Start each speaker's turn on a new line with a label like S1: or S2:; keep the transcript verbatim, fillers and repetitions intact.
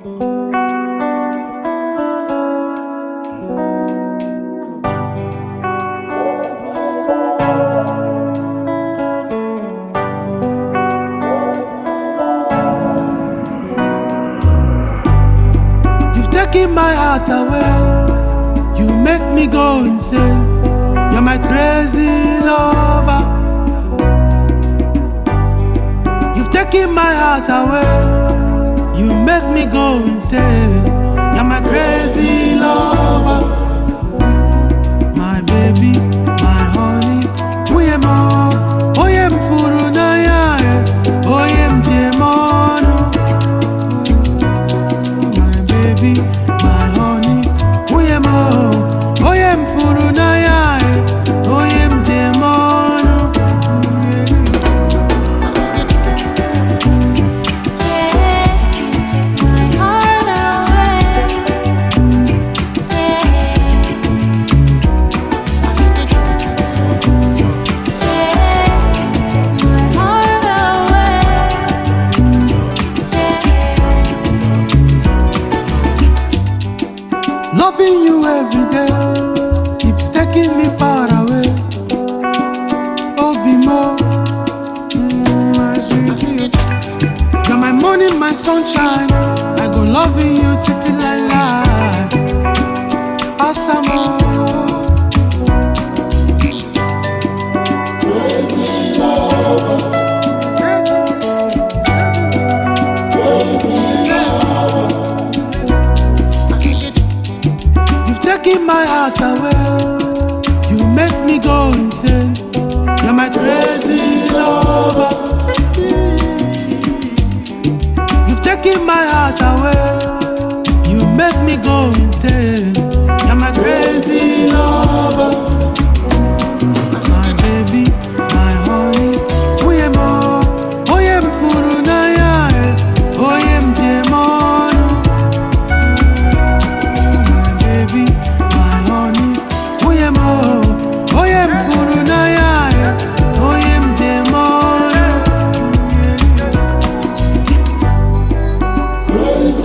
S1: Taking my heart away, you make me go insane. You're my crazy lover. You've taken my heart away, you make me go insane. You're my crazy lover. My baby, my honey, we am all, oh yeah, mfuru na ya, oh yeah, mjemonu. My baby, my honey, we am all, oh yeah, mfuru na ya, oh yeah, mjemonu. Loving you every day keeps taking me far away. Oh, be more, mm, my sweetie. You're my morning, my sunshine. I go loving you till I lie. Awesome. Crazy lover. Taking my heart away, you make me go insane. You're my crazy lover. You've taken my heart away, you make me go insane. You're my crazy lover. My baby, my honey, we am all, oh yeah, mfuru na ya, oh yeah, mjemonu. My baby, my honey, we am all, oh yeah, mfuru na ya, oh yeah, mjemonu. Crazy